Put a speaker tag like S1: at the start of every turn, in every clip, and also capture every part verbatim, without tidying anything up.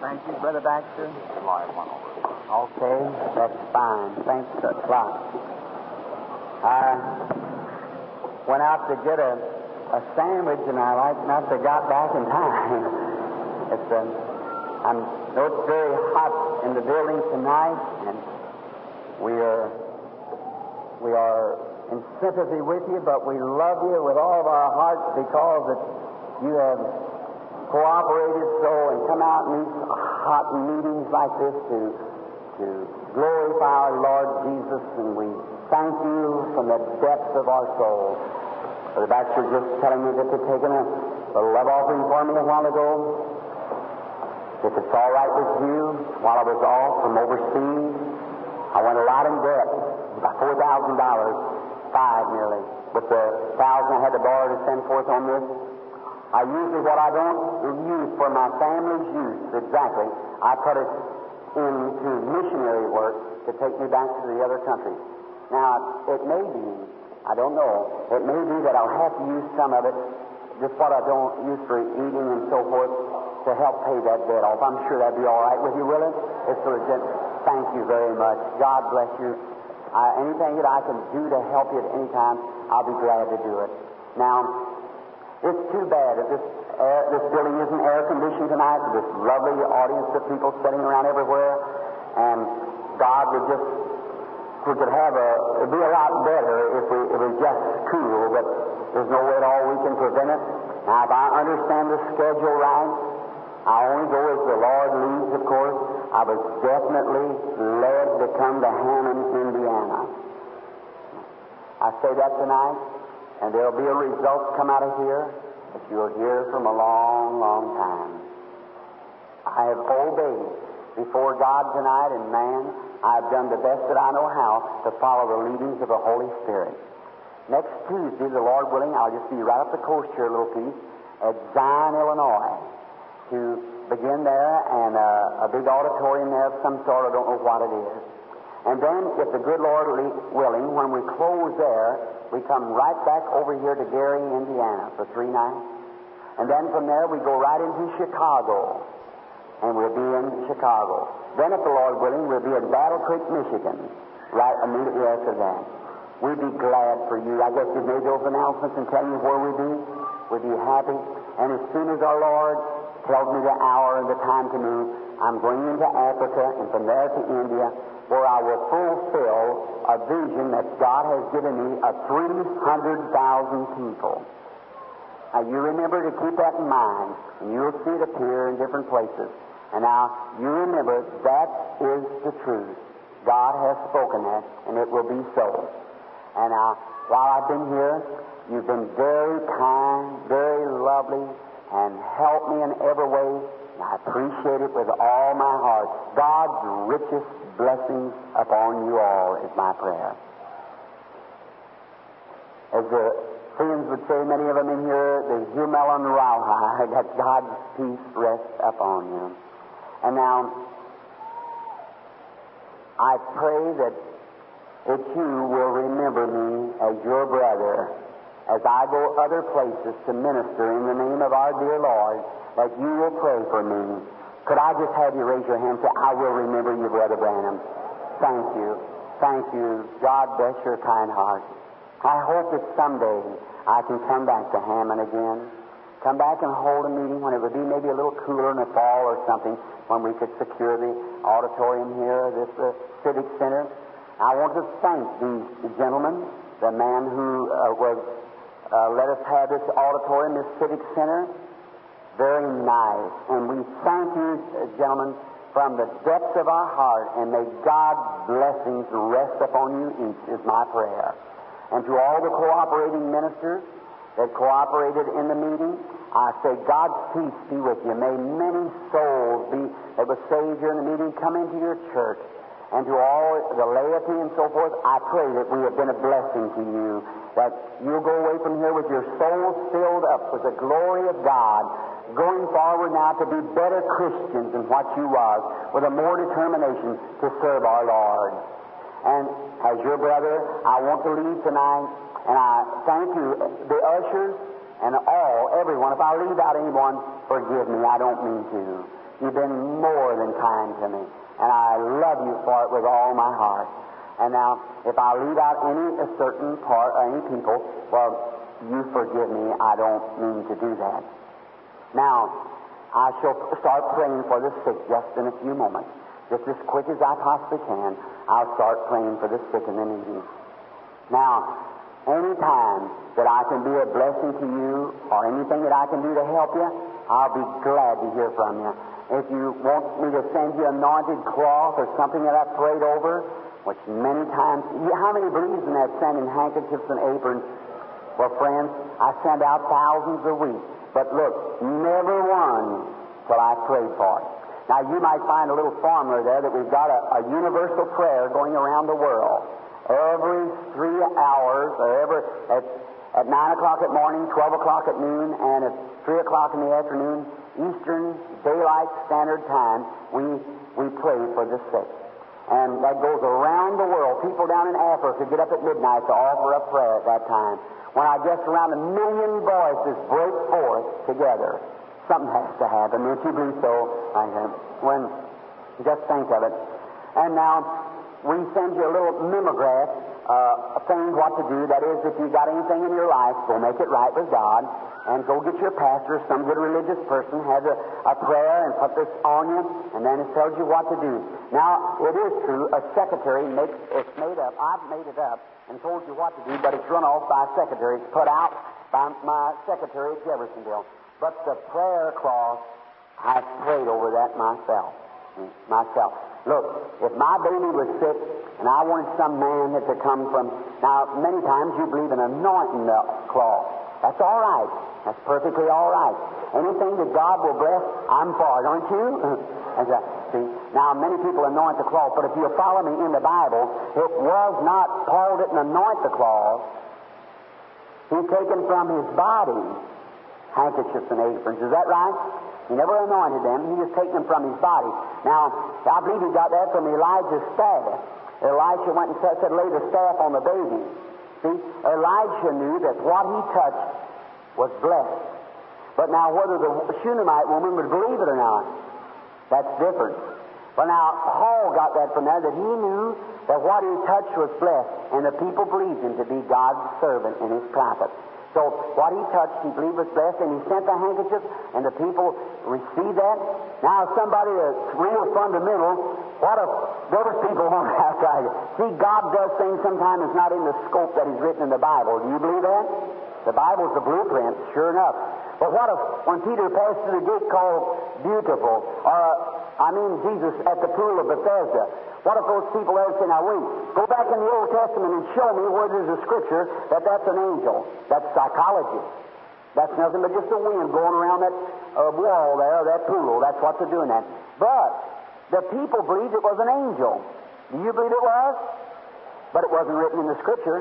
S1: Thank you, Brother Baxter.
S2: Slide one over.
S1: Okay, that's fine. Thanks a lot. I went out to get a, a sandwich, and I like not to got back in time. It's um, I'm know it's very hot in the building tonight, and we are we are in sympathy with you, but we love you with all of our hearts because that you have cooperated so and come out in these hot meetings like this to to glorify our Lord Jesus, and we thank you from the depths of our soul. Brother Baxter just telling me that they're taking a, a love offering for me a while ago. If it's all right with you, while I was off from overseas, I went a lot in debt, about four thousand dollars, five nearly, with the thousand I had to borrow to send forth on this. I usually, what I don't use for my family's use, exactly, I put it into missionary work to take me back to the other countries. Now, it may be, I don't know, it may be that I'll have to use some of it, just what I don't use for eating and so forth, to help pay that debt off. I'm sure that'd be all right with you, will it? It's legit. Thank you very much. God bless you. Uh, anything that I can do to help you at any time, I'll be glad to do it. Now, it's too bad that this air, this building isn't air conditioned tonight. This lovely audience of people sitting around everywhere, and God would just we could have a it'd be a lot better if we if it was just cool, but there's no way at all we can prevent it. Now, if I understand the schedule right, I only go as the Lord leads, of course. I was definitely led to come to Hammond, Indiana. I say that tonight, and there'll be a result come out of here that you'll hear from a long, long time. I have obeyed before God tonight and man. I've done the best that I know how to follow the leadings of the Holy Spirit. Next Tuesday, the Lord willing, I'll just be right up the coast here a little piece at Zion, Illinois, to begin there, and uh, a big auditorium there of some sort. I don't know what it is. And then, if the good Lord willing, when we close there, we come right back over here to Gary, Indiana for three nights. And then from there, we go right into Chicago, and we'll be in Chicago. Then, if the Lord willing, we'll be at Battle Creek, Michigan, right immediately after that. We'd be glad for you. I guess you've made those announcements and tell you where we'd be. We'd be happy. And as soon as our Lord tells me the hour and the time to move, I'm going into Africa and from there to India, where I will fulfill a vision that God has given me of three hundred thousand people. Now, you remember to keep that in mind, and you'll see it appear in different places. And now, you remember that is the truth. God has spoken that, and it will be so. And now, while I've been here, you've been very kind, very lovely, and helped me in every way. And I appreciate it with all my heart. God's richest blessings upon you all is my prayer. As the friends would say, many of them in here, the Humelon Rauha, that God's peace rest upon you. And now, I pray that that you will remember me as your brother as I go other places to minister in the name of our dear Lord, that you will pray for me. Could I just have you raise your hand and say, I will remember you, Brother Branham. Thank you. Thank you. God bless your kind heart. I hope that someday I can come back to Hammond again. Come back and hold a meeting when it would be maybe a little cooler in the fall or something, when we could secure the auditorium here, this uh, Civic Center. I want to thank these gentlemen, the man who uh, was uh, let us have this auditorium, this Civic Center. Very nice. And we thank you, uh, gentlemen, from the depths of our heart, and may God's blessings rest upon you each, is my prayer. And to all the cooperating ministers that cooperated in the meeting, I say God's peace be with you. May many souls be that were saved here in the meeting come into your church. And to all the laity and so forth, I pray that we have been a blessing to you, that you'll go away from here with your souls filled up with the glory of God, going forward now to be better Christians than what you was, with a more determination to serve our Lord. And as your brother, I want to leave tonight, and I thank you, the ushers, and all, everyone. If I leave out anyone, forgive me, I don't mean to. You've been more than kind to me, and I love you for it with all my heart. And now, if I leave out any a certain part or any people, well, you forgive me. I don't mean to do that. Now, I shall start praying for the sick just in a few moments. Just as quick as I possibly can, I'll start praying for the sick and the needy. Now, any time that I can be a blessing to you or anything that I can do to help you, I'll be glad to hear from you. If you want me to send you anointed cloth or something that I've prayed over, which many times, how many believes in that, sending handkerchiefs and aprons? Well, friends, I send out thousands a week. But look, never one till I prayed for it. Now, you might find a little formula there that we've got a, a universal prayer going around the world. Every three hours, or every, at, at nine o'clock at morning, twelve o'clock at noon, and at three o'clock in the afternoon, Eastern Daylight Standard Time, we, we pray for the sick. And that goes around the world. People down in Africa get up at midnight to offer up prayer at that time. When I guess around a million voices break forth together, something has to happen. Don't you believe so? I have. When, just think of it. And now, we send you a little mimeograph, uh, saying what to do. That is, if you've got anything in your life, go make it right with God, and go get your pastor, some good religious person, have a, a prayer and put this on you, and then it tells you what to do. Now, it is true, a secretary makes, it's made up, I've made it up, and told you what to do, but it's run off by a secretary. It's put out by my secretary at Jeffersonville. But the prayer cloth, I've prayed over that myself. Myself. Look, if my baby was sick, and I wanted some man that to come from... Now, many times you believe in anointing the cloth. That's all right. That's perfectly all right. Anything that God will bless, I'm for it, aren't you? As a, see, now many people anoint the cloth, but if you follow me in the Bible, it was not, Paul didn't anoint the cloth. He's taken from his body handkerchiefs and aprons. Is that right? He never anointed them. He just taken them from his body. Now, I believe he got that from Elijah's staff. Elisha went and said, lay the staff on the baby. See, Elisha knew that what he touched was blessed. But now, whether the Shunammite woman would believe it or not, that's different. But now, Paul got that from there, that he knew that what he touched was blessed, and the people believed him to be God's servant and his prophet. So what he touched, he believed was blessed, and he sent the handkerchief, and the people received that. Now, somebody that's real fundamental, what if those people won't have to argue? See, God does things sometimes that's not in the scope that He's written in the Bible. Do you believe that? The Bible's the blueprint, sure enough. But what if, when Peter passed through the gate called Beautiful, or, I mean, Jesus at the pool of Bethesda, what if those people there say, now wait, go back in the Old Testament and show me where there's a scripture that that's an angel. That's psychology. That's nothing but just the wind going around that uh, wall there, that pool. That's what they're doing that. But the people believed it was an angel. Do you believe it was? But it wasn't written in the scripture.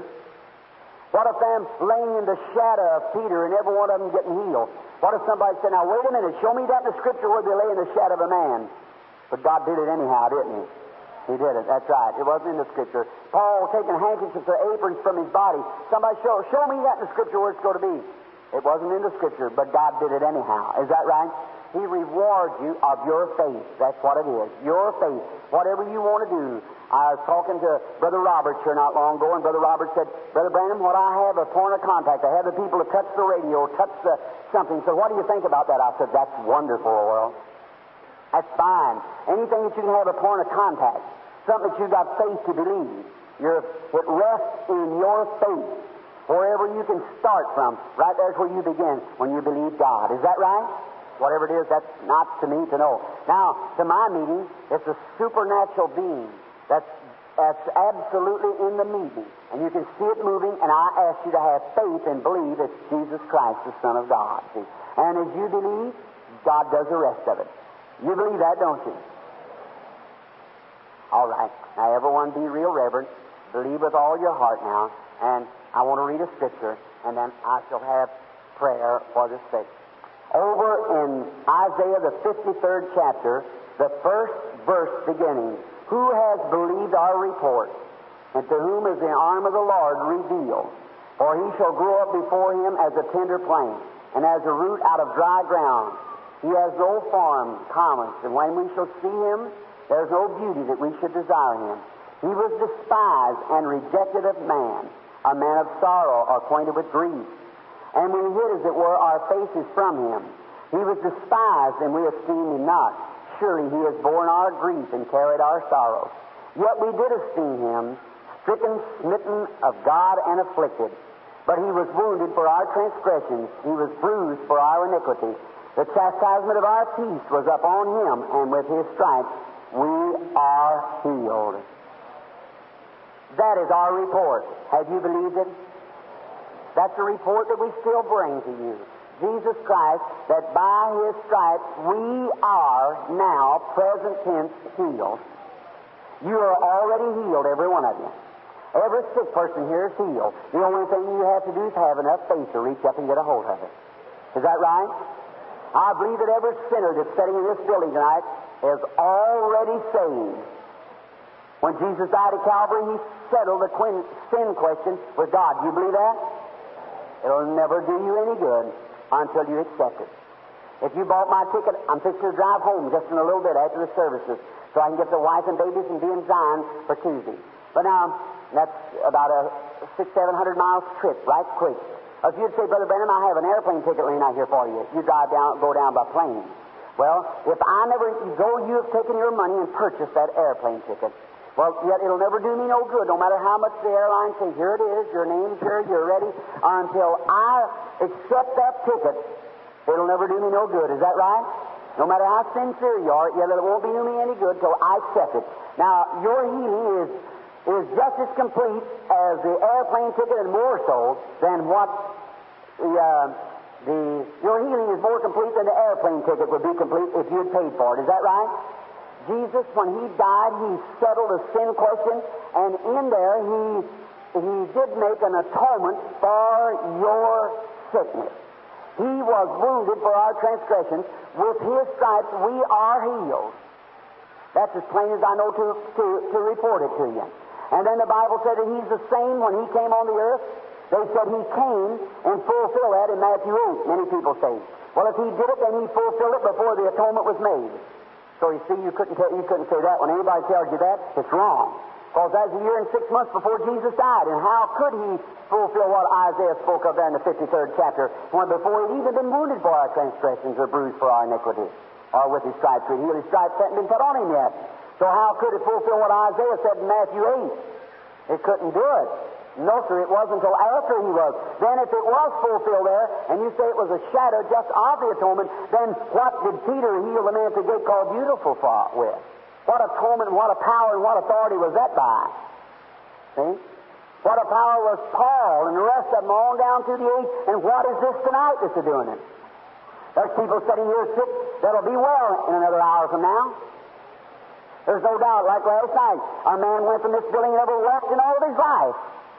S1: What if them laying in the shadow of Peter and every one of them getting healed? What if somebody said, now wait a minute, show me that in the scripture where they lay in the shadow of a man? But God did it anyhow, didn't He? He did it, that's right. It wasn't in the scripture. Paul taking handkerchiefs or aprons from his body. Somebody show, show me that in the scripture where it's going to be. It wasn't in the scripture, but God did it anyhow. Is that right? He rewards you of your faith. That's what it is. Your faith. Whatever you want to do. I was talking to Brother Robert here not long ago, and Brother Robert said, Brother Branham, what I have a point of contact. I have the people to touch the radio, touch the something. So what do you think about that? I said, that's wonderful, Oral. That's fine. Anything that you can have a point of contact, something that you got faith to believe. You're, it rests in your faith. Wherever you can start from, right there's where you begin when you believe God. Is that right? Whatever it is, that's not to me to know. Now, to my meeting, it's a supernatural being that's, that's absolutely in the meeting. And you can see it moving, and I ask you to have faith and believe it's Jesus Christ, the Son of God. See? And as you believe, God does the rest of it. You believe that, don't you? All right. Now, everyone be real reverent. Believe with all your heart now. And I want to read a scripture, and then I shall have prayer for the sick. Over in Isaiah, the fifty-third chapter, the first verse beginning, who has believed our report, and to whom is the arm of the Lord revealed? For he shall grow up before him as a tender plant, and as a root out of dry ground. He has no form promised, and when we shall see him, there's no beauty that we should desire him. He was despised and rejected of man, a man of sorrow, acquainted with grief. And we hid, as it were, our faces from him. He was despised, and we esteemed him not. Surely he has borne our grief and carried our sorrows. Yet we did esteem him, stricken, smitten of God, and afflicted. But he was wounded for our transgressions, he was bruised for our iniquity. The chastisement of our peace was upon him, and with his stripes we are healed. That is our report. Have you believed it? That's a report that we still bring to you. Jesus Christ, that by his stripes we are now, present tense, healed. You are already healed, every one of you. Every sick person here is healed. The only thing you have to do is have enough faith to reach up and get a hold of it. Is that right? I believe that every sinner that's sitting in this building tonight is already saved. When Jesus died at Calvary, he settled the sin question with God. Do you believe that? It'll never do you any good until you accept it. If you bought my ticket, I'm fixing to drive home just in a little bit after the services so I can get the wife and babies and be in Zion for Tuesday. But now, that's about a six, seven hundred miles trip, right quick. If you'd say, Brother Branham, I have an airplane ticket laying out here for you. You drive down, go down by plane. Well, if I never, though you have taken your money and purchased that airplane ticket, well, yet it'll never do me no good, no matter how much the airline says, here it is, your name's here, you're ready, until I accept that ticket, it'll never do me no good. Is that right? No matter how sincere you are, yet it won't do me any good till I accept it. Now, your healing is is just as complete as the airplane ticket, and more so than what the, uh, the your healing is more complete than the airplane ticket would be complete if you had paid for it. Is that right? Jesus, when he died, he settled a sin question, and in there he he did make an atonement for your sickness. He was wounded for our transgressions. With his stripes we are healed. That's as plain as I know to, to, to report it to you. And then the Bible said that he's the same when he came on the earth. They said he came and fulfilled that in Matthew eight, many people say. Well, if he did it, then he fulfilled it before the atonement was made. So you see, you couldn't, tell, you couldn't say that. When anybody tells you that, it's wrong. Because that's a year and six months before Jesus died. And how could he fulfill what Isaiah spoke of there in the fifty-third chapter, when before he'd even been wounded for our transgressions or bruised for our iniquity? Or with his stripes we healed, his stripes hadn't been put on him yet. So how could it fulfill what Isaiah said in Matthew eight? It couldn't do it. No, sir, it wasn't until after he was. Then if it was fulfilled there, and you say it was a shadow just of the atonement, then what did Peter heal the man at the gate called Beautiful for with? What atonement, and what a power, and what authority was that by? See? What a power was Paul and the rest of them on down through the age, and what is this tonight that's doing it? There's people sitting here sick that'll be well in another hour from now. There's no doubt, like last night, a man went from this building and never walked in all of his life,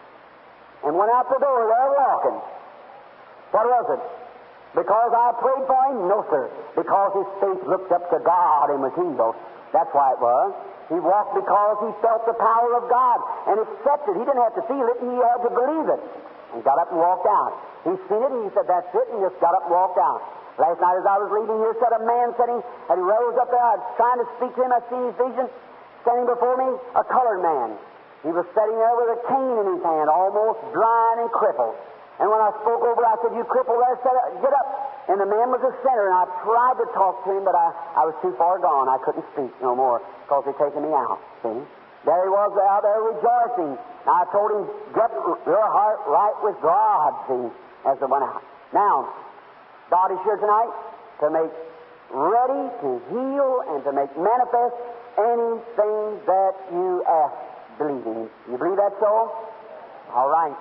S1: and went out the door there walking. What was it? Because I prayed for him? No, sir. Because his faith looked up to God and was healed. That's why it was. He walked because he felt the power of God and accepted. He didn't have to feel it, he had to believe it. And got up and walked out. He seen it and he said, that's it, and just got up and walked out. Last night as I was leaving here, sat a man sitting, and he rose up there. I was trying to speak to him. I seen his vision. Standing before me, a colored man. He was sitting there with a cane in his hand, almost blind and crippled. And when I spoke over, I said, you crippled there, said, get up. And the man was a sinner, and I tried to talk to him, but I, I was too far gone. I couldn't speak no more because they'd taken me out, see? There he was out there rejoicing. Now, I told him, get your heart right with God, see, as I went out. Now, God is here tonight to make ready to heal and to make manifest anything that you ask, believing. You believe that so? All right.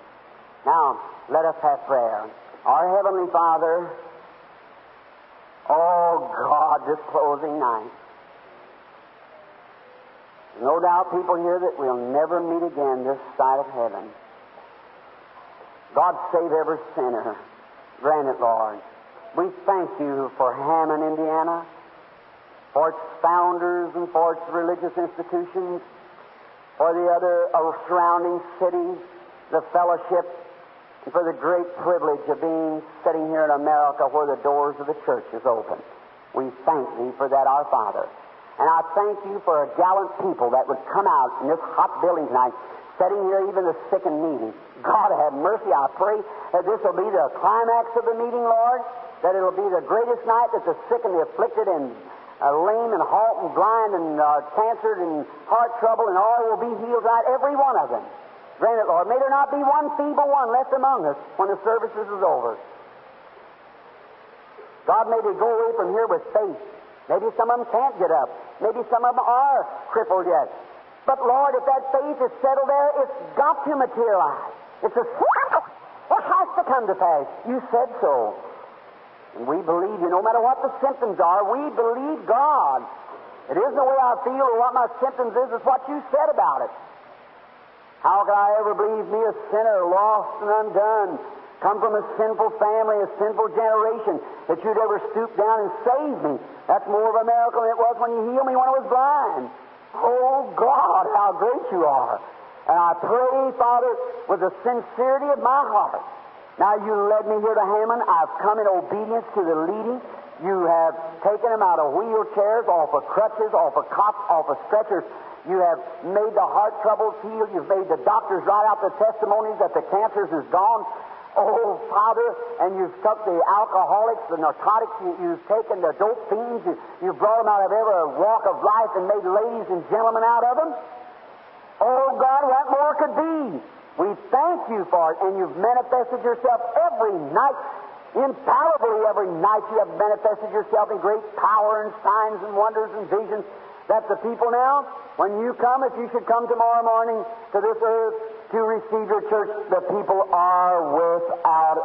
S1: Now, let us have prayer. Our Heavenly Father, oh God, this closing night. No doubt people here that we'll never meet again this side of heaven. God save every sinner. Grant it, Lord. We thank you for Hammond, Indiana, for its founders and for its religious institutions, for the other uh, surrounding cities, the fellowship, and for the great privilege of being sitting here in America where the doors of the church is open. We thank Thee for that, our Father. And I thank You for a gallant people that would come out in this hot building tonight, sitting here, even the sick and needy. God have mercy, I pray that this will be the climax of the meeting, Lord, that it will be the greatest night that the sick and the afflicted and uh, lame and halt and blind and uh, cancered and heart trouble and all will be healed tonight, every one of them. Grant it, Lord. May there not be one feeble one left among us when the services is over. God, may they go away from here with faith. Maybe some of them can't get up. Maybe some of them are crippled yet. But, Lord, if that faith is settled there, it's got to materialize. It's a it has to come to pass. You said so. And we believe You. No matter what the symptoms are, we believe God. It isn't the way I feel or what my symptoms is, it's what You said about it. How can I ever believe me, a sinner, lost and undone, come from a sinful family, a sinful generation, that You'd ever stoop down and save me? That's more of a miracle than it was when You healed me when I was blind. Oh, God, how great You are. And I pray, Father, with the sincerity of my heart. Now, You led me here to Hammond. I've come in obedience to the leading. You have taken them out of wheelchairs, off of crutches, off of cots, off of stretchers. You have made the heart troubles heal. You've made the doctors write out the testimonies that the cancers is gone. Oh, Father, and You've took the alcoholics, the narcotics, you, You've taken the dope fiends, you, You've brought them out of every walk of life and made ladies and gentlemen out of them. Oh, God, what more could be? We thank You for it, and You've manifested Yourself every night. Infallibly every night You have manifested Yourself in great power and signs and wonders and visions, that the people now, when You come, if You should come tomorrow morning to this earth to receive Your church, the people are without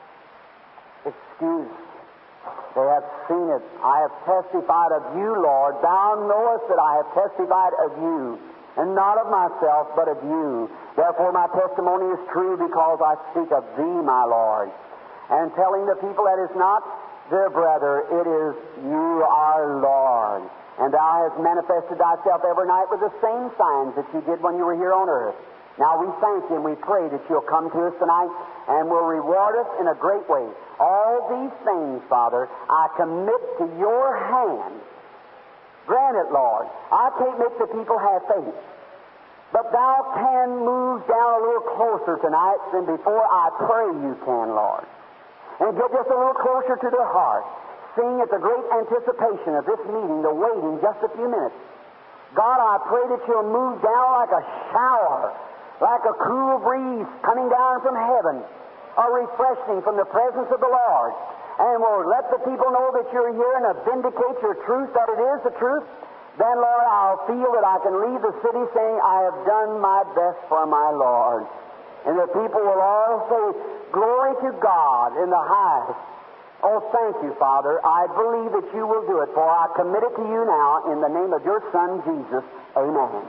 S1: excuse. They have seen it. I have testified of You, Lord. Thou knowest that I have testified of You, and not of myself, but of You. Therefore my testimony is true, because I speak of Thee, my Lord. And telling the people that it's not their brother, it is You, our Lord. And Thou hast manifested Thyself every night with the same signs that You did when You were here on earth. Now we thank You and we pray that You'll come to us tonight and will reward us in a great way. All these things, Father, I commit to Your hand. Grant it, Lord. I can't make the people have faith. But Thou can move down a little closer tonight than before. I pray You can, Lord. And get just a little closer to their heart, seeing at the great anticipation of this meeting, the waiting just a few minutes. God, I pray that You'll move down like a shower, like a cool breeze coming down from heaven, a refreshing from the presence of the Lord, and will let the people know that You're here and vindicate Your truth, that it is the truth. Then, Lord, I'll feel that I can leave the city saying, I have done my best for my Lord. And the people will all say, glory to God in the highest. Oh, thank You, Father. I believe that You will do it, for I commit it to You now in the name of Your Son, Jesus. Amen.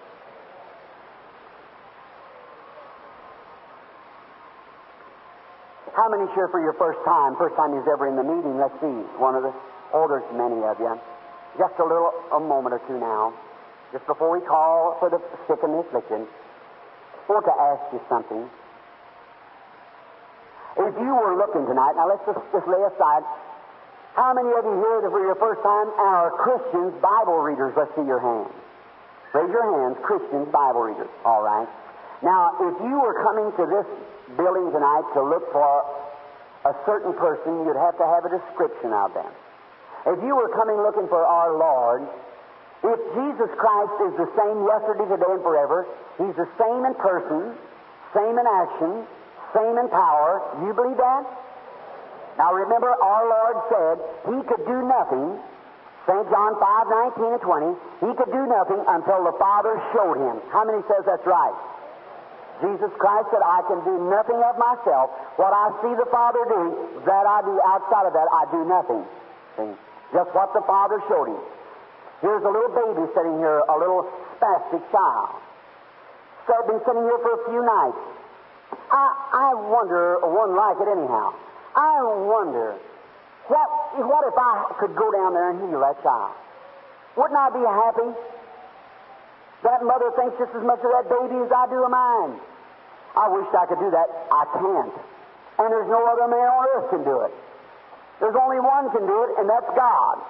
S1: How many here for your first time? First time you're ever in the meeting? Let's see. One of the older, many of you. Just a little, a moment or two now. Just before we call for the sick and the afflicted, I want to ask you something. If you were looking tonight, now let's just, just lay aside, how many of you here that for your first time are Christians, Bible readers? Let's see your hands. Raise your hands, Christians, Bible readers. All right. Now, if you were coming to this building tonight to look for a certain person, you'd have to have a description of them. If you were coming looking for our Lord, if Jesus Christ is the same yesterday, today, and forever, He's the same in person, same in action, same in power. Do you believe that? Now remember, our Lord said He could do nothing, Saint John five, nineteen and twenty, He could do nothing until the Father showed Him. How many says that's right? Jesus Christ said, I can do nothing of myself. What I see the Father do, that I do. Outside of that, I do nothing. See? Just what the Father showed Him. Here's a little baby sitting here, a little spastic child. So I've been sitting here for a few nights. I, I wonder, one like it anyhow, I wonder, what, what if I could go down there and heal that child? Wouldn't I be happy? That mother thinks just as much of that baby as I do of mine. I wish I could do that. I can't. And there's no other man on earth can do it. There's only one can do it, and that's God.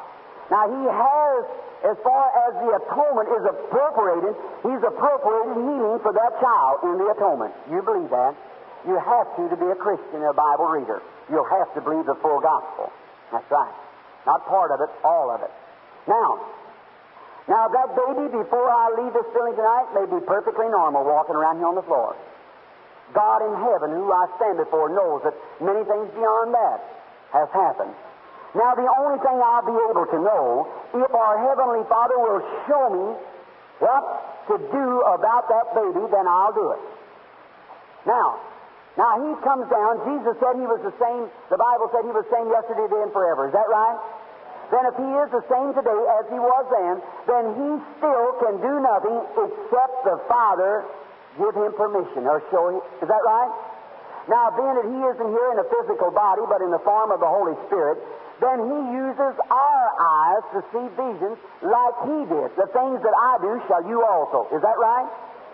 S1: Now, He has, as far as the atonement is appropriated, He's appropriated healing for that child in the atonement. You believe that? You have to to be a Christian and a Bible reader. You'll have to believe the full gospel. That's right. Not part of it, all of it. Now, now that baby, before I leave this building tonight, may be perfectly normal walking around here on the floor. God in heaven, who I stand before, knows that many things beyond that has happened. Now, the only thing I'll be able to know, if our Heavenly Father will show me what to do about that baby, then I'll do it. Now, now He comes down. Jesus said He was the same, the Bible said He was the same yesterday, today, and forever. Is that right? Then if He is the same today as He was then, then He still can do nothing except the Father give Him permission or show Him. Is that right? Now, being that He isn't here in a physical body, but in the form of the Holy Spirit, then He uses our eyes to see visions like He did. The things that I do shall you also. Is that right?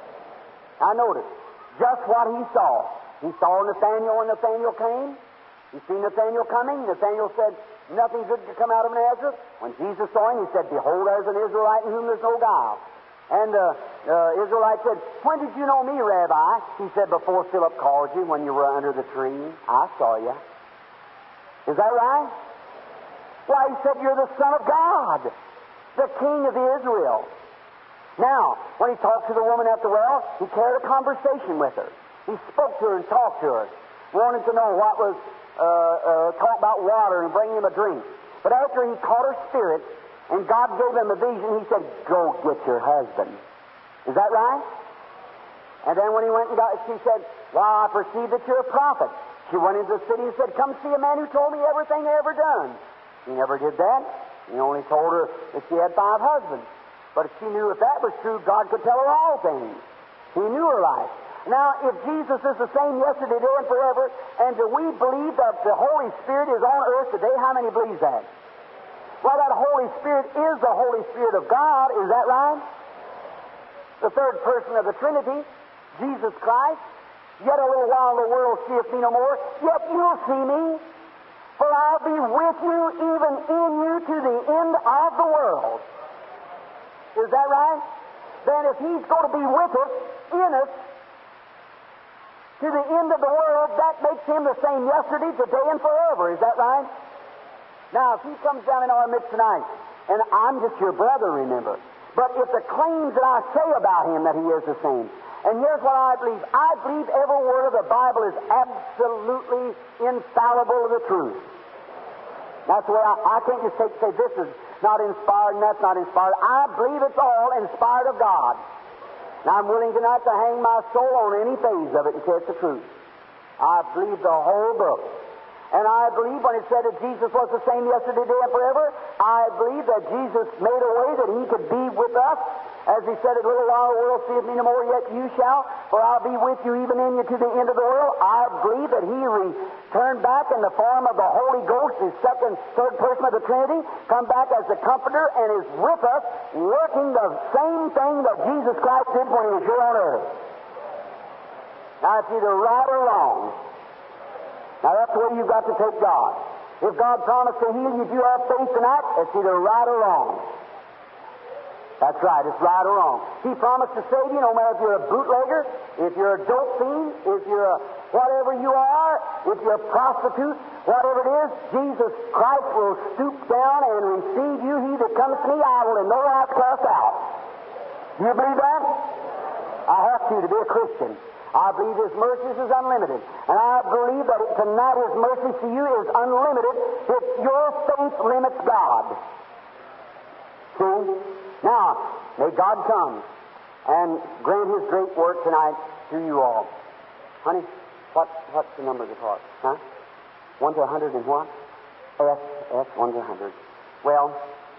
S1: I noticed just what He saw. He saw Nathanael when Nathanael came. He seen Nathanael coming. Nathanael said, nothing good could come out of Nazareth. When Jesus saw him, He said, behold, there's an Israelite in whom there's no guile. And uh, uh, Israelite said, when did you know me, Rabbi? He said, before Philip called you, when you were under the tree, I saw you. Is that right? Why, he said, you're the Son of God, the King of Israel. Now, when he talked to the woman at the well, he carried a conversation with her. He spoke to her and talked to her, wanted to know what was, uh, uh, talk about water and bring him a drink. But after he caught her spirit, and God gave him a vision, he said, go get your husband. Is that right? And then when he went and got, she said, well, I perceive that you're a prophet. She went into the city and said, come see a man who told me everything I ever done. He never did that. He only told her that she had five husbands. But she knew if that was true, God could tell her all things. He knew her life. Now, if Jesus is the same yesterday, today, and forever, and do we believe that the Holy Spirit is on earth today? How many believe that? Well, that Holy Spirit is the Holy Spirit of God. Is that right? The third person of the Trinity, Jesus Christ. Yet a little while the world seeth me no more, yet you'll see me. For I'll be with you, even in you, to the end of the world. Is that right? Then if He's going to be with us, in us, to the end of the world, that makes Him the same yesterday, today, and forever. Is that right? Now, if He comes down in our midst tonight, and I'm just your brother, remember, but if the claims that I say about Him that He is the same, and here's what I believe. I believe every word of the Bible is absolutely infallible to the truth. That's the way I, I can't just take, say this is not inspired and that's not inspired. I believe it's all inspired of God. Now, I'm willing tonight to hang my soul on any phase of it and say it's the truth. I believe the whole book. And I believe when it said that Jesus was the same yesterday, today, and forever, I believe that Jesus made a way that He could be with us. As He said, a little while the world seeth me no more, yet you shall, for I'll be with you even in you to the end of the world. I believe that He returned back in the form of the Holy Ghost, the second, third person of the Trinity, come back as the Comforter, and is with us, working the same thing that Jesus Christ did when He was here on earth. Now, it's either right or wrong. Now, that's the way you've got to take God. If God promised to heal you if you have faith tonight, it's either right or wrong. That's right, it's right or wrong. He promised to save you no matter if you're a bootlegger, if you're a dope fiend, if you're a whatever you are, if you're a prostitute, whatever it is, Jesus Christ will stoop down and receive you. He that comes to me, I will in no wise cast out. Do you believe that? I have to to be a Christian. I believe His mercy is unlimited. And I believe that tonight His mercy to you is unlimited if your faith limits God. See? Now, may God come and grant His great work tonight to you all. Honey, what, what's the number of the car? Huh? One to a hundred and what? S, S, one to a hundred. Well,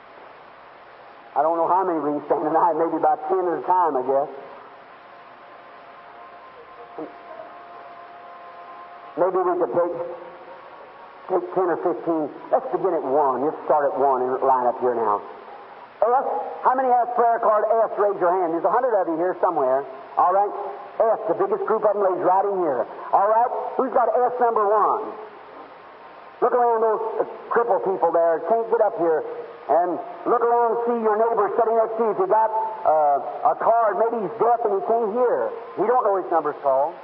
S1: I don't know how many we can stand tonight. Maybe about ten at a time, I guess. Maybe we could take, take ten or fifteen. Let's begin at one. Let's start at one and line up here now. S, how many has prayer card S? Raise your hand. There's a hundred of you here somewhere. All right? S, the biggest group of them lays right in here. All right? Who's got S number one? Look around those uh, crippled people there. Can't get up here.
S2: And look around and see your neighbor sitting next to you. If you got uh, a card, maybe he's deaf and he can't hear. He don't know his number's called.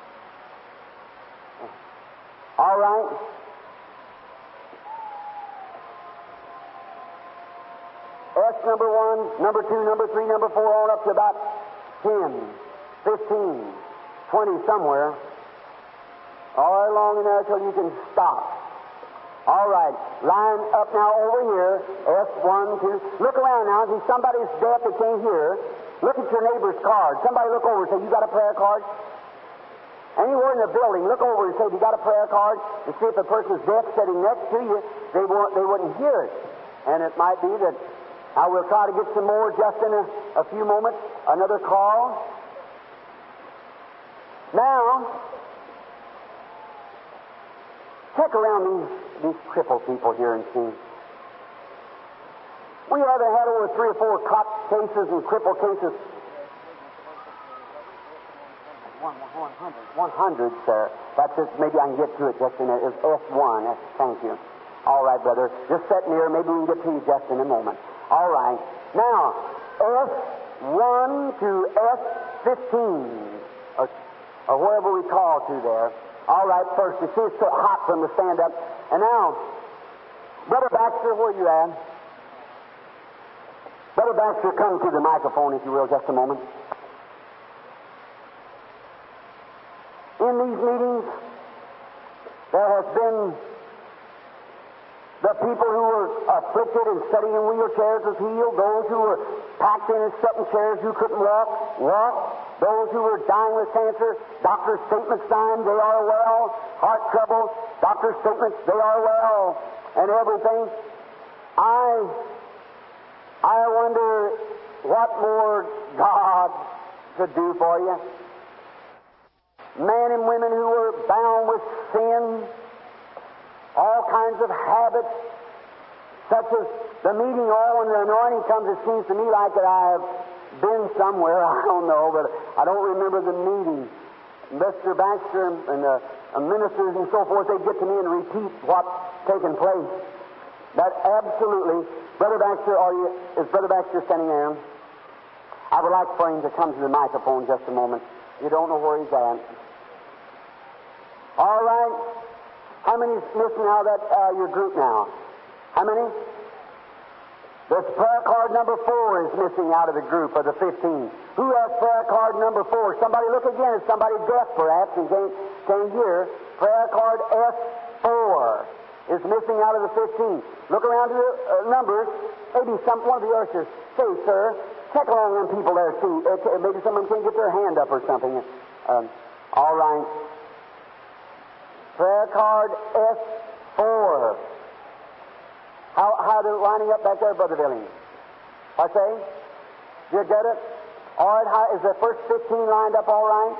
S2: All right. S number one, number two, number three, number four, on up to about ten, fifteen, twenty somewhere. All right, along in there till you can stop. All right, line up now over here. S one, two. Look around now. If somebody's deaf that can't hear, look at your neighbor's card. Somebody look over and say, "You got a prayer card?" Anywhere in the building, look over and say, "You got a prayer card?" And see if the person's deaf sitting next to you, they won't, they wouldn't hear it. And it might be that I will try to get some more just in a, a few moments. Another call. Now, check around these, these crippled people here and see. We haven't had over three or four cot cases and crippled cases. One, one hundred. One hundred, sir. That's it. Maybe I can get to it just in a minute. It's S one. Thank you. All right, brother. Just sit near. Maybe we can get to you just in a moment. All right. Now, S one to S fifteen, or, or wherever we call to there. All right, first, you see it's so hot for them to stand up. And now, Brother Baxter, where are you at? Brother Baxter, come to the microphone, if you will, just a moment. In these meetings, there has been the people who were afflicted and sitting in wheelchairs was healed. Those who were packed in and sitting chairs who couldn't walk, walk. Those who were dying with cancer, doctor's statements signed, they are well. Heart trouble, doctor's statements, they are well. And everything. I, I wonder what more God could do for you. Men and women who were bound with sin, all kinds of habits, such as the meeting all when the anointing comes, it seems to me like that I have been somewhere, I don't know, but I don't remember the meeting. Mister Baxter and the uh, ministers and so forth, they get to me and repeat what's taken place. That absolutely, Brother Baxter, are you, is Brother Baxter standing there? I would like for him to come to the microphone just a moment. You don't know where he's at. All right. How many is missing out of that, uh, your group now? How many? This prayer card number four is missing out of the group of the fifteen. Who has prayer card number four? Somebody look again. Is somebody deaf perhaps and can't, can't hear? Prayer card S four is missing out of the fifteen. Look around to the uh, numbers. Maybe some one of the ushers. Say, sir, check along them people there. See, uh, maybe some of them can't get their hand up or something. Um, all right. Prayer card S four. How how are they lining up back there, Brother Billings? I say? You get it? All right, how, is the first fifteen lined up all right?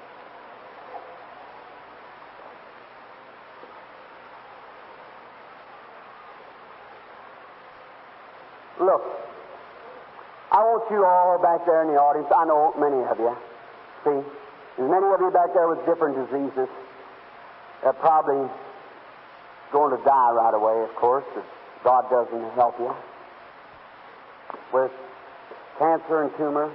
S2: Look, I want you all back there in the audience. I know many of you. See? There's many of you back there with different diseases. They're probably going to die right away, of course, if God doesn't help you. With cancer and tumor.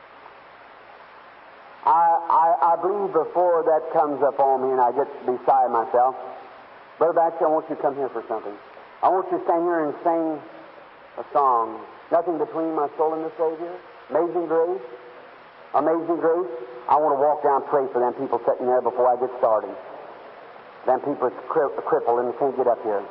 S2: I, I, I believe before that comes up on me and I get beside myself, Brother Baxter, I want you to come here for something. I want you to stand here and sing a song. Nothing between my soul and the Savior. Amazing Grace. Amazing Grace. I want to walk down and pray for them people sitting there before I get started. Them people are cri- crippled and can't get up here.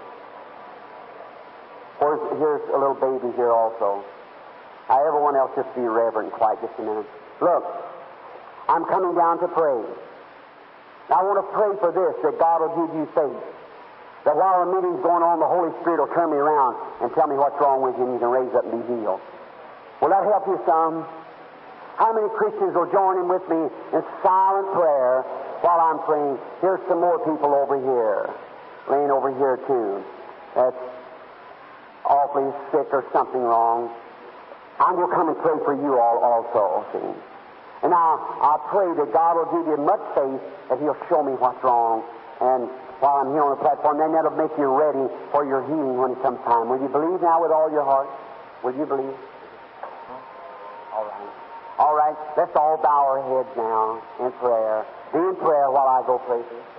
S2: Here's, here's a little baby here also. I everyone else just be reverent and quiet just a minute. Look, I'm coming down to pray. Now I want to pray for this, that God will give you faith. That while the meeting's going on, the Holy Spirit will turn me around and tell me what's wrong with you and you can raise up and be healed. Will that help you some? How many Christians will join in with me in silent prayer while I'm praying? Here's some more people over here, laying over here too. That's awfully sick or something wrong. I'm going to come and pray for you all also, see. And now I pray that God will give you much faith that He'll show me what's wrong and while I'm here on the platform. Then that'll make you ready for your healing when it comes time. Will you believe now with all your heart? Will you believe? All right. All right. Let's all bow our heads now in prayer. Be in prayer while I go pray for you.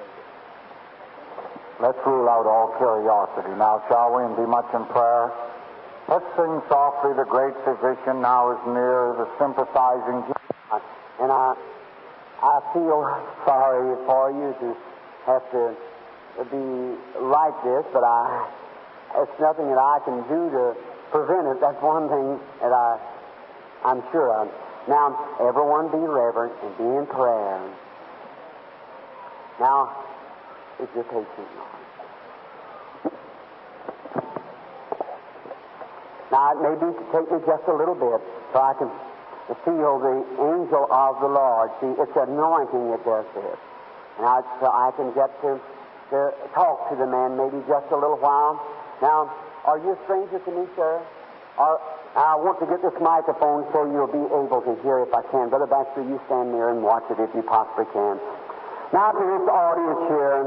S3: Let's rule out all curiosity now, shall we, and be much in prayer? Let's sing softly, "The great physician now is near," the sympathizing.
S2: And I, I feel sorry for you to have to be like this, but I, it's nothing that I can do to prevent it. That's one thing that I, I'm sure of. Now, everyone be reverent and be in prayer. Now, if you're patient, now it may be to take me just a little bit so I can feel the angel of the Lord. See, it's anointing that does this. Now, so I can get to, to talk to the man maybe just a little while. Now, are you a stranger to me, sir? Or, I want to get this microphone so you'll be able to hear if I can. Brother Baxter, you stand there and watch it if you possibly can. Now, to this audience here,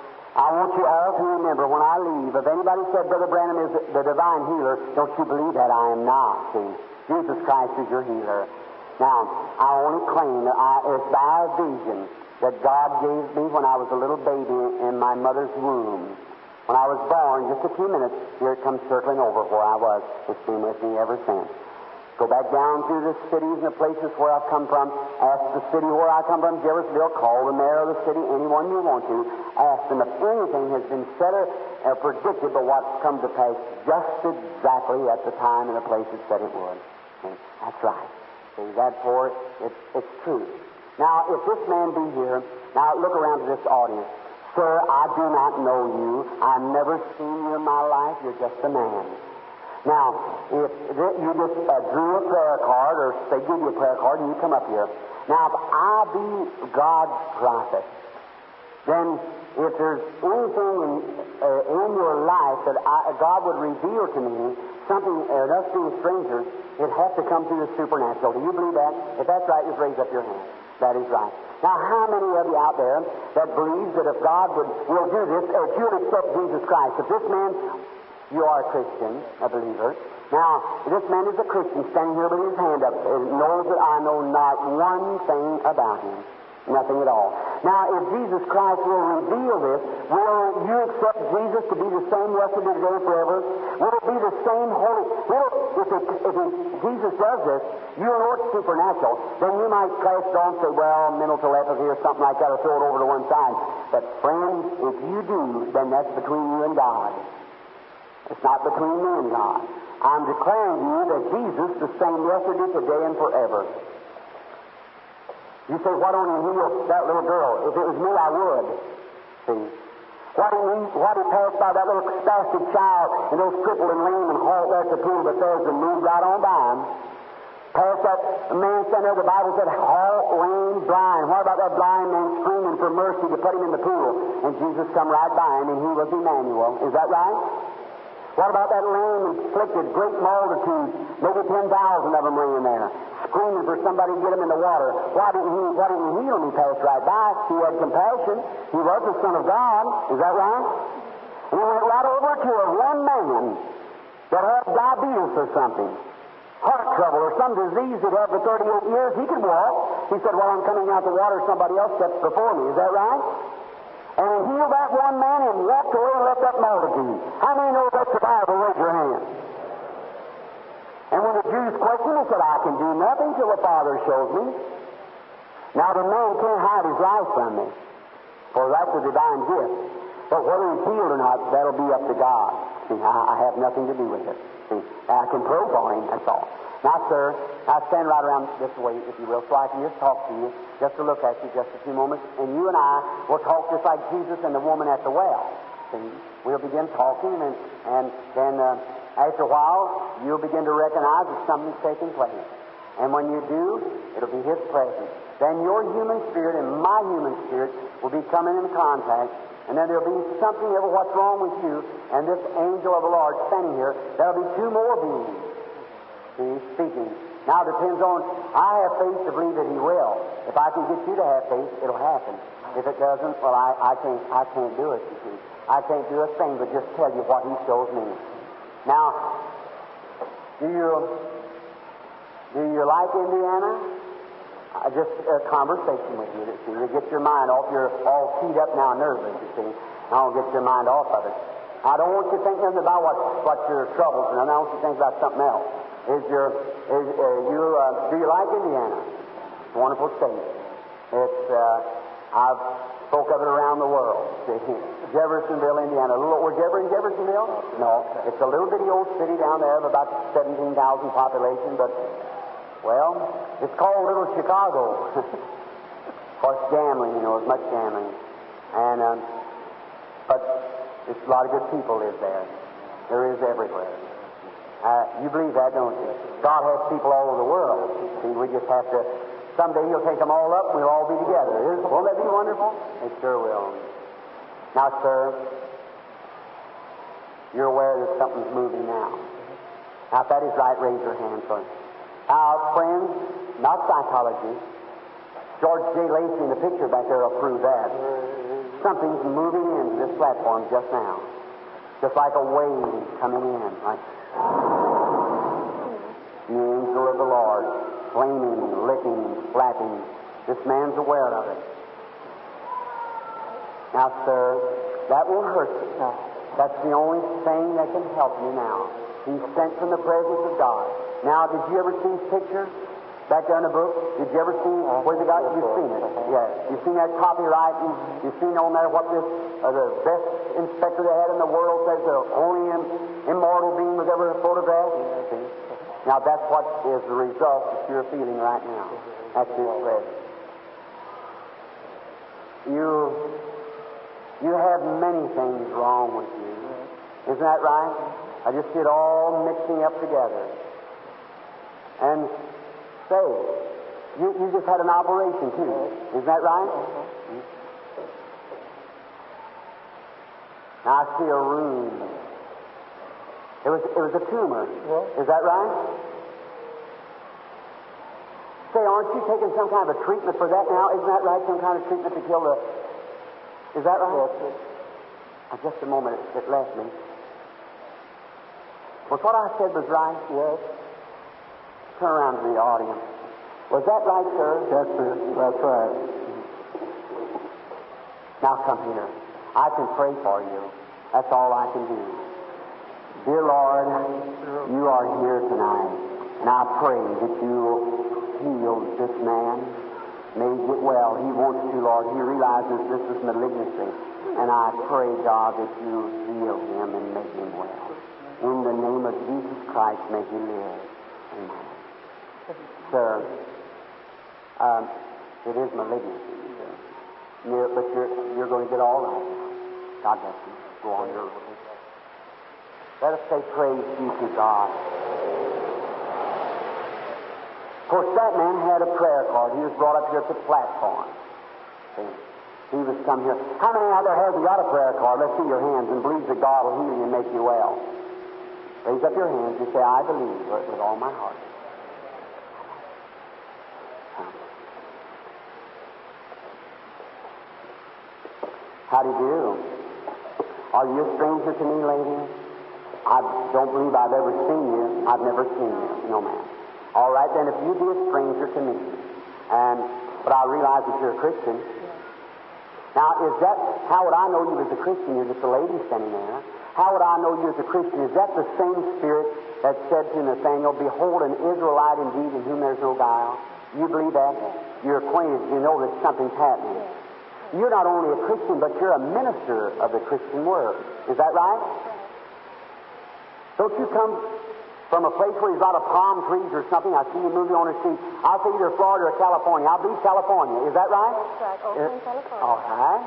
S2: I want you all to remember when I leave, if anybody said Brother Branham is the divine healer, don't you believe that? I am not. See, Jesus Christ is your healer. Now, I only claim that I, it's by a vision that God gave me when I was a little baby in my mother's womb. When I was born, just a few minutes, here it comes circling over where I was. It's been with me ever since. Go back down through the cities and the places where I've come from. Ask the city where I come from, Jeffersonville. Call the mayor of the city, anyone you want to. Ask them if anything has been said or uh, predicted but what's come to pass just exactly at the time and the place it said it would. Okay? That's right. See, therefore, it's, it's true. Now, if this man be here, now look around to this audience. Sir, I do not know you. I've never seen you in my life. You're just a man. Now, if you just uh, drew a prayer card, or they give you a prayer card, and you come up here. Now, if I be God's prophet, then if there's anything in, uh, in your life that I, God would reveal to me, something, uh, us being strangers, it has to come through the supernatural. Do you believe that? If that's right, just raise up your hand. That is right. Now, how many of you out there that believes that if God would will do this, if you'll accept Jesus Christ, if this man, you are a Christian, a believer. Now, this man is a Christian standing here with his hand up and knows that I know not one thing about him. Nothing at all. Now, if Jesus Christ will reveal this, will you accept Jesus to be the same yesterday, today, and forever? Will it be the same holy? Will it, if, it, if it, Jesus does this, you know it's supernatural, then you might cast it on and say, well, mental telepathy or something like that, or throw it over to one side. But, friends, if you do, then that's between you and God. It's not between me and God. I'm declaring to you that Jesus is the same yesterday, today, and forever. You say, why don't you heal that little girl? If it was me, I would. See? Why don't you, why do you pass by that little spastic child and those crippled and lame and halt there at the pool of Bethesda and move right on by him? Pass that man standing there, the Bible said, halt, lame, blind. What about that blind man screaming for mercy to put him in the pool? And Jesus come right by him, and he was Emmanuel. Is that right? What about that lame, afflicted, great multitude, maybe ten thousand of them laying there, screaming for somebody to get them in the water? Why didn't he, why didn't he heal them? He passed right by. He had compassion. He was the Son of God. Is that right? And he went right over to a one man that had diabetes or something, heart trouble or some disease he'd had for thirty-eight years. He could walk. He said, well, I'm coming out the water. Somebody else steps before me. Is that right? And he healed that one man and walked away and left that multitude. How many know that's the Bible? Raise your hand. And when the Jews questioned, he said, I can do nothing till the Father shows me. Now, the man can't hide his life from me, for that's a divine gift. But whether he's healed or not, that'll be up to God. See, I, I have nothing to do with it. See, I can pray for him, that's all. Now, sir, I stand right around this way, if you will, so I can just talk to you, just to look at you just a few moments, and you and I will talk just like Jesus and the woman at the well. See, we'll begin talking, and, and then uh, after a while, you'll begin to recognize that something's taking place. And when you do, it'll be His presence. Then your human spirit and my human spirit will be coming in contact, and then there'll be something of what's wrong with you, and this angel of the Lord standing here, there'll be two more beings. See? speaking. Now it depends on, I have faith to believe that He will. If I can get you to have faith, it'll happen. If it doesn't, well, I, I can't I can't do it, you see. I can't do a thing but just tell you what He shows me. Now, do you do you like Indiana? Uh, just a conversation with you, you see. You get your mind off. You're all keyed up now, nervous, you see. I don't get your mind off of it. I don't want you to think nothing about what, what your troubles are, and I want you to think about something else. Is your is uh, you uh, do you like Indiana? It's a wonderful state. It's uh, I've spoke of it around the world. See, Jeffersonville, Indiana. Little, were you ever in Jeffersonville? No. It's a little bitty old city down there of about seventeen thousand population, but well, it's called Little Chicago. Of course, gambling, you know, there's much gambling, and um, but it's a lot of good people live there. There is everywhere. Uh, you believe that, don't you? God has people all over the world. See, we just have to, someday He'll take them all up and we'll all be together. Won't that be wonderful? It sure will. Now, sir, you're aware that something's moving now. Now, if that is right, raise your hand for it. Now, friends, not psychology. George J. Lacey in the picture back there will prove that. Something's moving into this platform just now. Just like a wave coming in. Like the angel of the Lord, flaming, licking, flapping. This man's aware of it. Now, sir, that won't hurt you. That's the only thing that can help you now. He's sent from the presence of God. Now, did you ever see his picture? Back there in the book, did you ever see where they got it? You've seen it. Yes. You've seen that copyright, and you've seen on there what this, uh, the best inspector they had in the world says the only im- immortal being was ever photographed. See? Now that's what is the result that you're feeling right now. That's his presence. You, you have many things wrong with you. Isn't that right? I just see it all mixing up together. And say, you, you just had an operation too. Isn't that right? Mm-hmm. Now I see a room. It was it was a tumor. Yeah. Is that right? Say, aren't you taking some kind of a treatment for that now? Isn't that right? Some kind of treatment to kill the... Is that right? Yes. Uh, just a moment. It, it left me. Was what I said was right? Yes. Turn around to the audience. Was that right, sir?
S3: That's it. That's right.
S2: Now come here. I can pray for you. That's all I can do. Dear Lord, you are here tonight, and I pray that you heal this man. May he get well. He wants to, Lord. He realizes this is malignancy, and I pray, God, that you heal him and make him well. In the name of Jesus Christ, may he live. Amen. Sir, um, it is malignancy, you're, but you're, you're going to get all right now. God bless you. Go on your way. Let us say praise be to God. Of course, that man had a prayer card. He was brought up here at the platform. See? He was come here. How many out there have you got a prayer card? Let's see your hands and believe that God will heal you and make you well. Raise up your hands and say, I believe with all my heart. How do you do? Are you a stranger to me, lady? I don't believe I've ever seen you. I've never seen you. No, ma'am. All right, then, if you be a stranger to me, and but I realize that you're a Christian. Now, is that, how would I know you as a Christian? You're just a lady standing there. How would I know you as a Christian? Is that the same Spirit that said to Nathaniel, behold, an Israelite indeed in whom there's no guile? You believe that? You're acquainted. You know that something's happening. You're not only a Christian, but you're a minister of the Christian Word. Is that right? Don't you come from a place where there's a lot of palm trees or something? I see you moving on the street. I'll say either Florida or California. I believe California. Is that right?
S4: That's right. Oakland, uh, California.
S2: All right.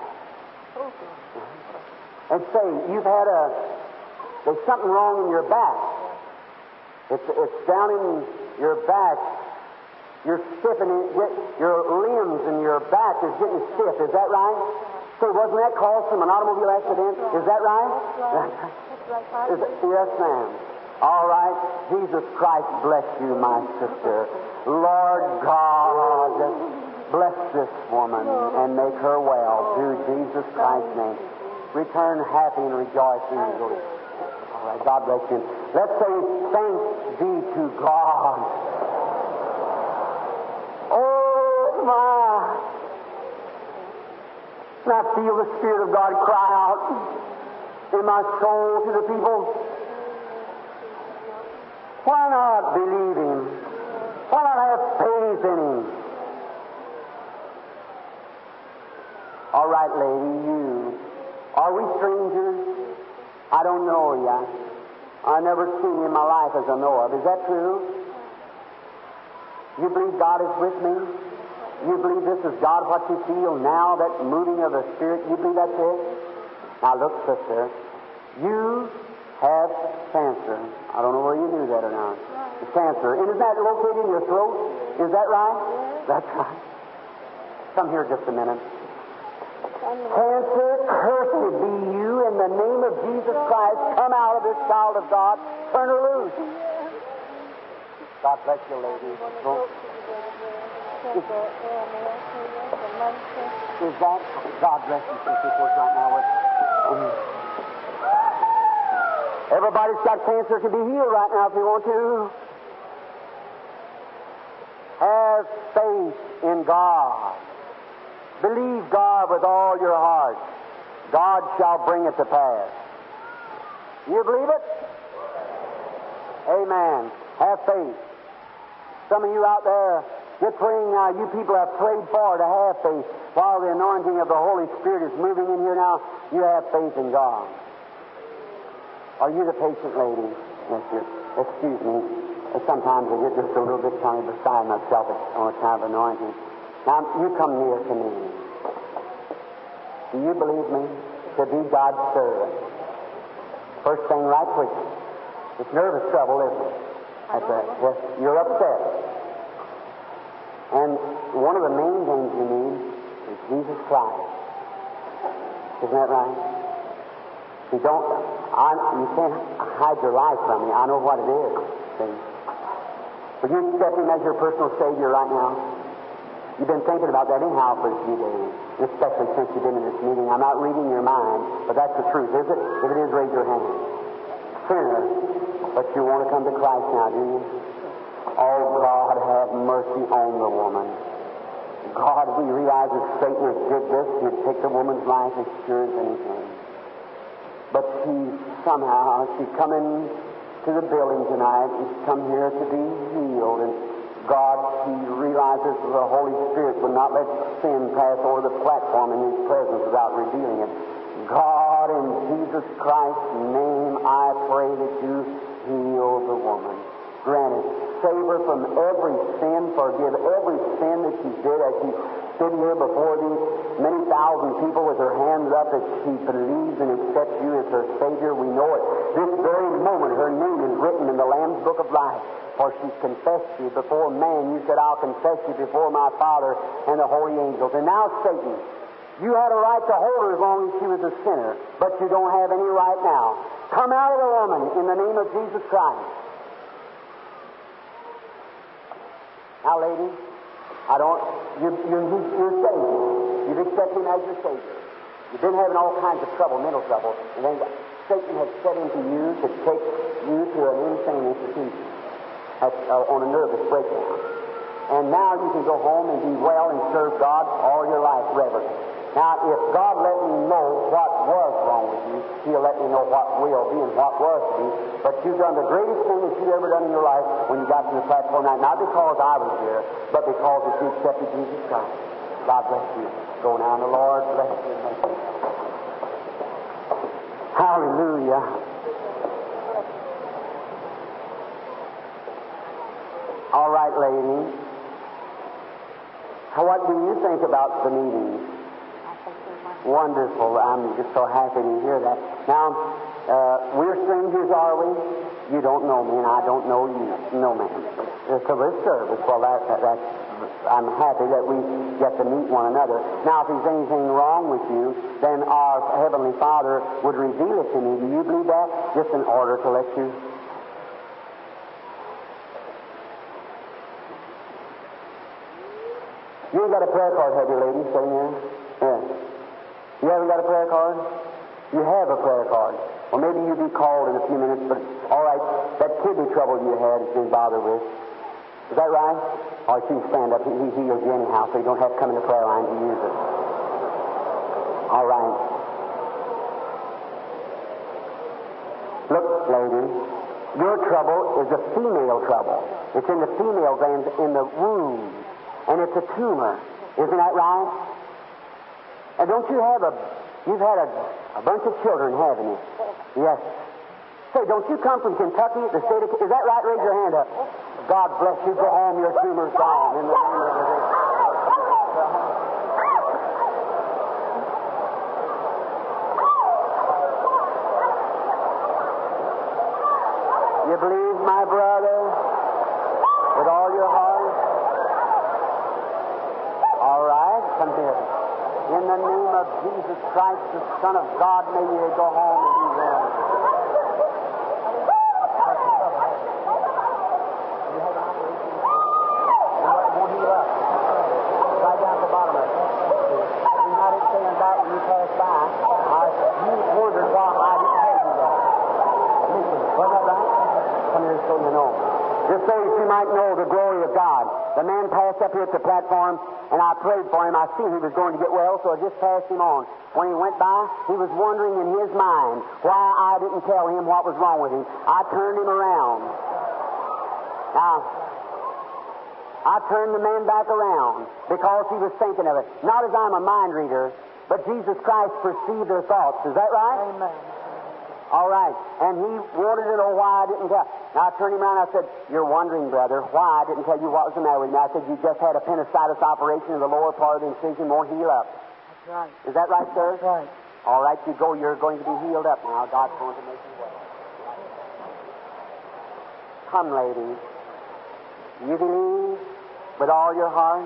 S4: Mm-hmm.
S2: And say, you've had a... There's something wrong in your back. It's, it's down in your back. You're stiff and it, your limbs and your back is getting stiff. Is that right? So wasn't that caused from an automobile accident? Is that right?
S4: That's right. That's right.
S2: Is it, yes, ma'am. All right. Jesus Christ bless you, my sister. Lord God, bless this woman and make her well through Jesus Christ's name. Return happy and rejoicing. All right, God bless you. Let's say thanks be to God. Oh, my. And I feel the Spirit of God cry out in my soul to the people. Why not believe Him? Why not have faith in Him? All right, lady, you. Are we strangers? I don't know you. I've never seen you in my life as I know of. Is that true? You believe God is with me? You believe this is God, what you feel now, that moving of the Spirit? You believe that's it? Now look, sister, you have cancer. I don't know whether you knew that or not. It's cancer. And is that located in your throat? Is that right? That's right. Come here just a minute. Cancer, cursed be you in the name of Jesus Christ. Come out of this child of God. Turn her loose. God bless you, lady. Go. Is, is that? God bless you, sister, right now. With, um, everybody's got cancer can be healed right now if you want to. Have faith in God. Believe God with all your heart. God shall bring it to pass. You believe it? Amen. Have faith. Some of you out there, you're praying now. You people have prayed for to have faith. While the anointing of the Holy Spirit is moving in here now, you have faith in God. Are you the patient lady? Yes, sir. Excuse me. Sometimes I get just a little bit kind of beside myself on a kind of anointing. Now, you come near to me. Do you believe me to be God's servant? First thing right quick. It's nervous trouble, isn't it? That's right. Yes, you're upset. And one of the main things you need is Jesus Christ. Isn't that right? You don't, I, you can't hide your life from me. I know what it is. See? Will you accept Him as your personal Savior right now? You've been thinking about that anyhow for a few days, especially since you've been in this meeting. I'm not reading your mind, but that's the truth, is it? If it is, raise your hand. Sinner, but you want to come to Christ now, do you? Oh, God, have mercy on the woman. God, we realize if Satan had did this, he'd take the woman's life as sure as anything. But she somehow, she's coming to the building tonight, and she's come here to be healed. And God, she realizes that the Holy Spirit would not let sin pass over the platform in His presence without revealing it. God, in Jesus Christ's name, I pray that you heal the woman. Grant it. Save her from every sin. Forgive every sin that she did as she stood here before these many thousand people with her hands up as she believes and accepts you as her Savior. We know it. This very moment her name is written in the Lamb's Book of Life. For she's confessed you before man. You said, I'll confess you before my Father and the holy angels. And now, Satan, you had a right to hold her as long as she was a sinner, but you don't have any right now. Come out of the woman in the name of Jesus Christ. Now, lady, I don't, you, you, you're saved. You've accepted Him as your Savior. You've been having all kinds of trouble, mental trouble, and then Satan has set into you to take you to an insane institution at, uh, on a nervous breakdown. And now you can go home and be well and serve God all your life, Reverend. Now, if God let me know what was wrong with you, He'll let me know what will be and what was to be. But you've done the greatest thing that you've ever done in your life when you got to the platform tonight, not because I was here, but because that you accepted Jesus Christ. God bless you. Go now, and the Lord bless you. Hallelujah. All right, lady. What do you think about the meeting? Wonderful. I'm just so happy to hear that. Now, uh, we're strangers, are we? You don't know me, and I don't know you. No, ma'am. So this service, well, that, that, that's, I'm happy that we get to meet one another. Now, if there's anything wrong with you, then our Heavenly Father would reveal it to me. Do you believe that? Just in order to let you You ain't got a prayer card, have you, lady, sitting here? Yeah. You haven't got a prayer card? You have a prayer card. Well, maybe you'll be called in a few minutes, but all right, that kidney trouble you had has been bothered with. Is that right? Or you can stand up. He, he heals you anyhow, so you don't have to come in the prayer line to use it. All right. Look, lady, your trouble is a female trouble. It's in the female glands, in the womb, and it's a tumor. Isn't that right? And don't you have a, you've had a, a bunch of children, haven't you? Yes. Say, don't you come from Kentucky, the state of, is that right? Raise your hand up. God bless you. Go home. Your tumor's gone. In the name of the Lord. You believe, my brother, with all your heart? All right. Come here. In the name of Jesus Christ, the Son of God, may you go home and be well. Just so that you might know the glory of God. The man passed up here at the platform, and I prayed for him. I seen he was going to get well, so I just passed him on. When he went by, he was wondering in his mind why I didn't tell him what was wrong with him. I turned him around. Now, I turned the man back around because he was thinking of it. Not as I'm a mind reader, but Jesus Christ perceived their thoughts. Is that right?
S4: Amen.
S2: All right. And he wanted to know why I didn't tell. Now, I turned him around and I said, you're wondering, brother, why I didn't tell you what was the matter with me. I said, you just had a appendicitis operation in the lower part of the incision, won't heal up.
S4: That's right.
S2: Is that right, sir?
S4: That's right.
S2: All right, you go. You're going to be healed up now. God's going to make you well. Come, lady. You believe with all your heart?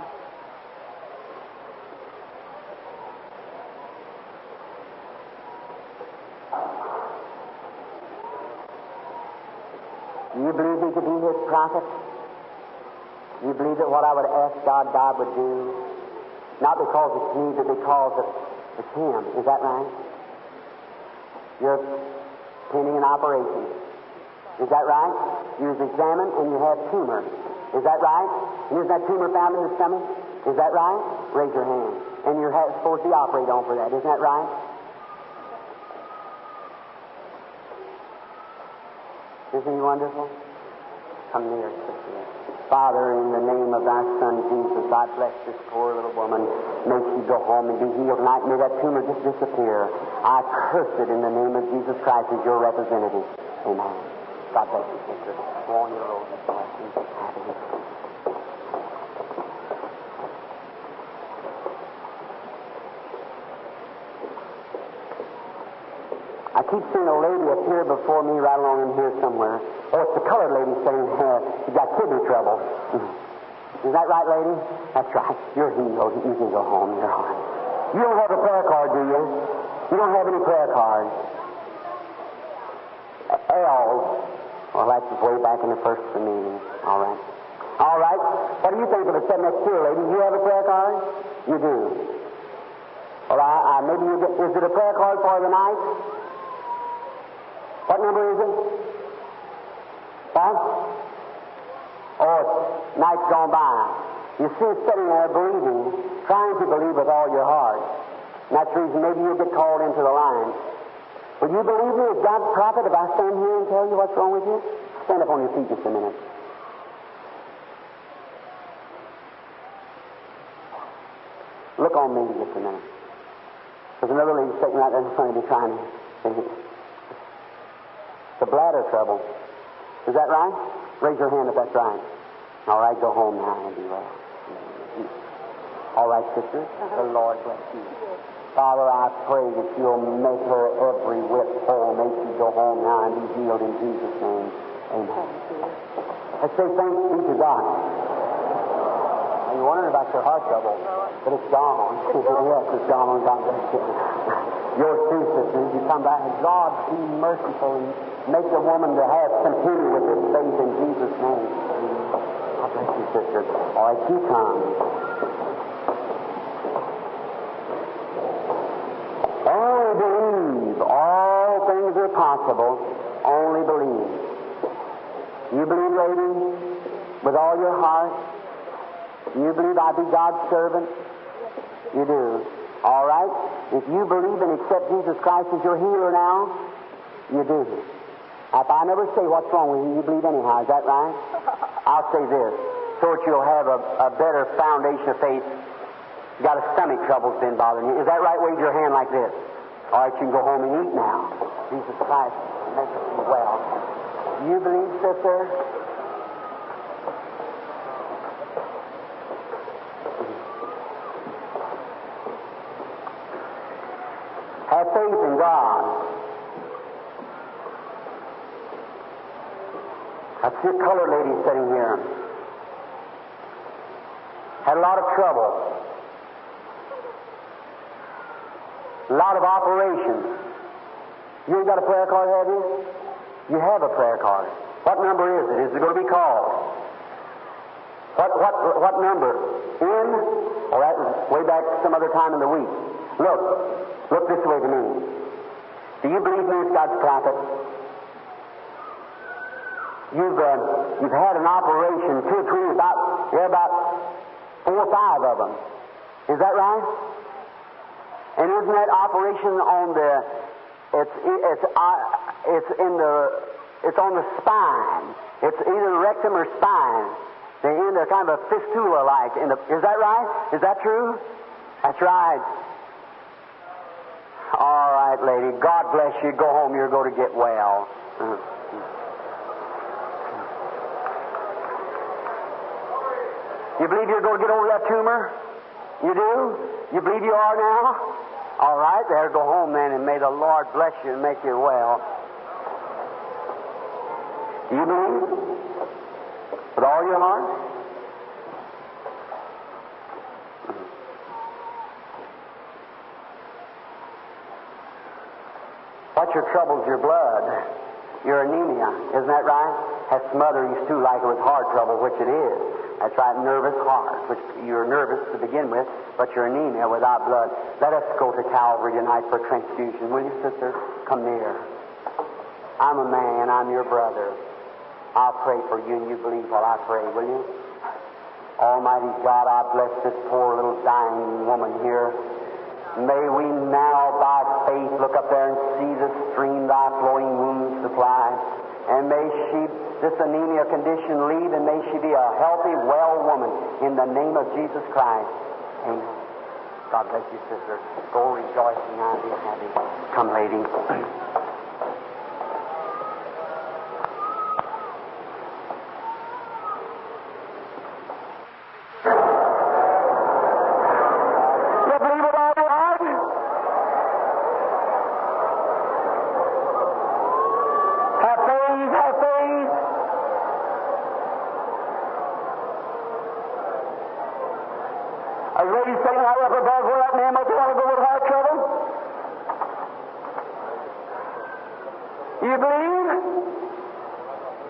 S2: You believe he could be his prophet? You believe that what I would ask God, God would do? Not because it's me, but because of it's him. Is that right? You're pending an operation. Is that right? You was examined and you have tumor. Is that right? And is that tumor found in the stomach? Is that right? Raise your hand. And you're supposed to be operated on for that. Isn't that right? Isn't he wonderful? Come near, sister. Father, in the name of thy Son, Jesus, I bless this poor little woman. May she go home and be healed tonight. May that tumor just disappear. I curse it in the name of Jesus Christ as your representative. Amen. God bless you, sister. Go on your road. I keep seeing a lady appear before me right along in here somewhere. Oh, it's the colored lady saying uh, she's got kidney trouble. Is that right, lady? That's right. You're healed. You can go home. You're all right. You don't have a prayer card, do you? You don't have any prayer cards. L. Well, that's way back in the first of the meeting. All right. All right. What do you think of it? Sitting next to you, lady. Do you have a prayer card? You do. Well, I, I, maybe you get. Is it a prayer card for the night? What number is it? What? Oh, it's night's gone by. You see it sitting there believing, trying to believe with all your heart. And that's the reason maybe you'll get called into the line. Will you believe me as God's prophet if I stand here and tell you what's wrong with you? Stand up on your feet just a minute. Look on me just a minute. There's another lady sitting right there in front of me trying to say it. The bladder trouble. Is that right? Raise your hand if that's right. All right, go home now and be well. All right, sister. The Lord bless you. Father, I pray that you'll make her every whip whole. Make you go home now and be healed in Jesus' name. Amen. I say thanks be to God. You're wondering about your heart trouble, but it's gone. Yes, it's gone. God bless you. Yours too, sisters. You come back and God be merciful and make the woman to have continue with this faith in Jesus' name. God bless you, sister. All right, you come. impossible. Only believe. You believe, lady, with all your heart? You believe I be God's servant? You do. All right. If you believe and accept Jesus Christ as your healer now, you do. If I never say what's wrong with you, you believe anyhow. Is that right? I'll say this, so that you'll have a, a better foundation of faith. You got a stomach trouble's been bothering you. Is that right? Wave your hand like this. All right, you can go home and eat now. Jesus Christ makes you well. You believe, sister? Have faith in God. I see a colored lady sitting here. Had a lot of trouble. A lot of operations. You ain't got a prayer card, have you? You have a prayer card. What number is it? Is it going to be called? What what what number? In? Well, that was way back some other time in the week. Look, look this way to me. Do you believe me as God's prophet? You've uh, you've had an operation, two or three, about yeah, about four or five of them. Is that right? And isn't that operation on the? It's it's uh, it's in the it's on the spine. It's either rectum or spine. The end of kind of a fistula like. In the, is that right? Is that true? That's right. All right, lady. God bless you. Go home. You're going to get well. Uh-huh. You believe you're going to get over that tumor? You do? You believe you are now? All right, there, go home then, and may the Lord bless you and make you well. Do you believe? With all your heart? What's your troubles? Your blood. Your anemia. Isn't that right? Has smothered you too, like it was heart trouble, which it is. That's right, nervous heart, which you're nervous to begin with, but you're anemia without blood. Let us go to Calvary tonight for transfusion. Will you, sister? Come near. I'm a man. I'm your brother. I'll pray for you, and you believe while I pray, will you? Almighty God, I bless this poor little dying woman here. May we now, by faith, look up there and see the stream thy flowing wounds supply. And may she, this anemia condition, leave, and may she be a healthy, well woman in the name of Jesus Christ. Amen. God bless you, sister. Go rejoicing, and be happy. Come, lady.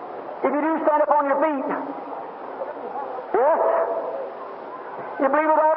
S4: You believe it all